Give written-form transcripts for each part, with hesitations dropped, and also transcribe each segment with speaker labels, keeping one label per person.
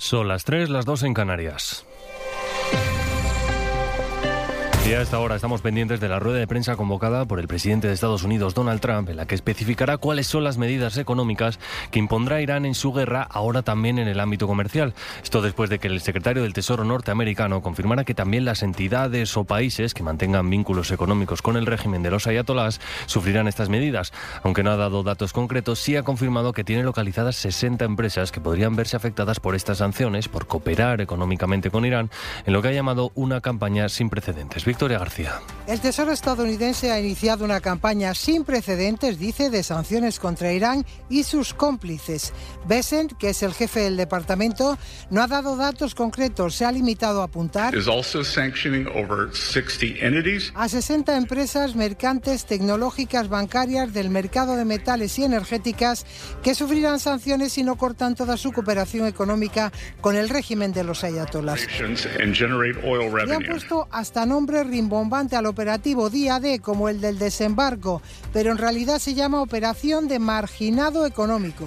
Speaker 1: Son las 3, las 2 en Canarias. Y a esta hora estamos pendientes de la rueda de prensa convocada por el presidente de Estados Unidos, Donald Trump, en la que especificará cuáles son las medidas económicas que impondrá Irán en su guerra, ahora también en el ámbito comercial. Esto después de que el secretario del Tesoro norteamericano confirmara que también las entidades o países que mantengan vínculos económicos con el régimen de los ayatolás sufrirán estas medidas. Aunque no ha dado datos concretos, sí ha confirmado que tiene localizadas 60 empresas que podrían verse afectadas por estas sanciones, por cooperar económicamente con Irán, en lo que ha llamado una campaña sin precedentes. Victoria García.
Speaker 2: El Tesoro estadounidense ha iniciado una campaña sin precedentes, dice, de sanciones contra Irán y sus cómplices. Bessent, que es el jefe del departamento, no ha dado datos concretos, se ha limitado a apuntar a 60 empresas mercantes, tecnológicas, bancarias, del mercado de metales y energéticas que sufrirán sanciones si no cortan toda su cooperación económica con el régimen de los ayatolás. Le han puesto hasta nombre rimbombante al operativo día D, como el del desembarco, pero en realidad se llama Operación de Marginado Económico.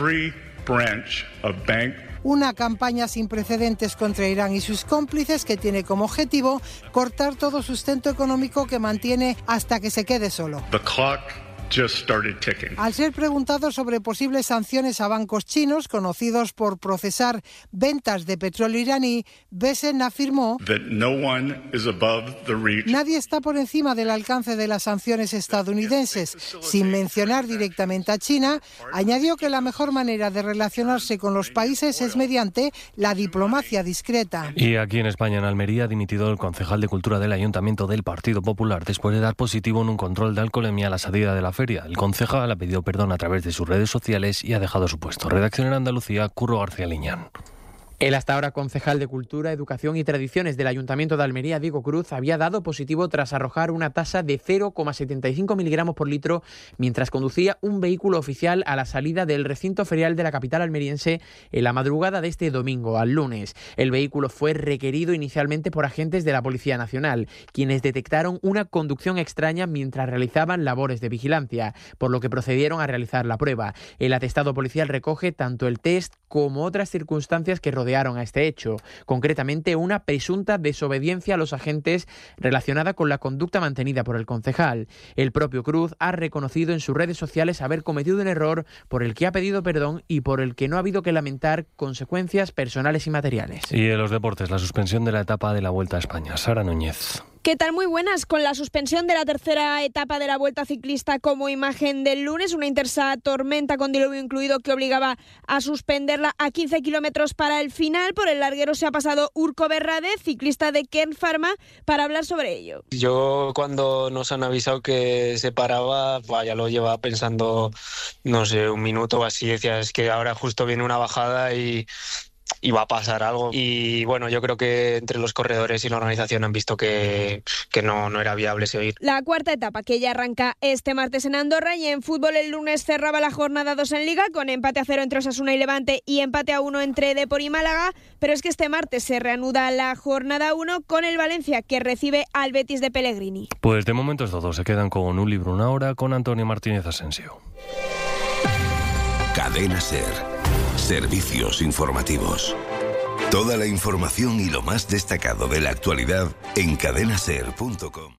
Speaker 2: Una campaña sin precedentes contra Irán y sus cómplices que tiene como objetivo cortar todo sustento económico que mantiene hasta que se quede solo. Al ser preguntado sobre posibles sanciones a bancos chinos conocidos por procesar ventas de petróleo iraní, Bessent afirmó: nadie está por encima del alcance de las sanciones estadounidenses. Sin mencionar directamente a China, añadió que la mejor manera de relacionarse con los países es mediante la diplomacia discreta.
Speaker 1: Y aquí en España, en Almería, ha dimitido el concejal de Cultura del Ayuntamiento del Partido Popular después de dar positivo en un control de alcoholemia a la salida de la feria. El concejal ha pedido perdón a través de sus redes sociales y ha dejado su puesto. Redacción en Andalucía, Curro García Liñán.
Speaker 3: El hasta ahora concejal de Cultura, Educación y Tradiciones del Ayuntamiento de Almería, Diego Cruz, había dado positivo tras arrojar una tasa de 0,75 miligramos por litro mientras conducía un vehículo oficial a la salida del recinto ferial de la capital almeriense en la madrugada de este domingo al lunes. El vehículo fue requerido inicialmente por agentes de la Policía Nacional, quienes detectaron una conducción extraña mientras realizaban labores de vigilancia, por lo que procedieron a realizar la prueba. El atestado policial recoge tanto el test como otras circunstancias que rodearon a este hecho, concretamente una presunta desobediencia a los agentes relacionada con la conducta mantenida por el concejal. El propio Cruz ha reconocido en sus redes sociales haber cometido un error por el que ha pedido perdón y por el que no ha habido que lamentar consecuencias personales y materiales.
Speaker 1: Y en los deportes, la suspensión de la etapa de la Vuelta a España. Sara Núñez.
Speaker 4: ¿Qué tal? Muy buenas. Con la suspensión de la tercera etapa de la Vuelta Ciclista como imagen del lunes, una intensa tormenta con diluvio incluido que obligaba a suspenderla a 15 kilómetros para el final. Por el larguero se ha pasado Urko Berrade, ciclista de Kern Pharma, para hablar sobre ello.
Speaker 5: Yo cuando nos han avisado que se paraba, ya lo llevaba pensando, no sé, un minuto o así. Decía, es que ahora justo viene una bajada y va a pasar algo. Y bueno, yo creo que entre los corredores y la organización han visto que no era viable seguir.
Speaker 4: La cuarta etapa, que ya arranca este martes en Andorra, y en fútbol el lunes cerraba la jornada 2 en Liga, con empate a 0 entre Osasuna y Levante y empate a 1 entre Depor y Málaga, pero es que este martes se reanuda la jornada 1 con el Valencia, que recibe al Betis de Pellegrini.
Speaker 1: Pues de momento es todo. Se quedan con Un libro, una hora, con Antonio Martínez Asensio.
Speaker 6: Cadena SER. Servicios informativos. Toda la información y lo más destacado de la actualidad en cadenaser.com.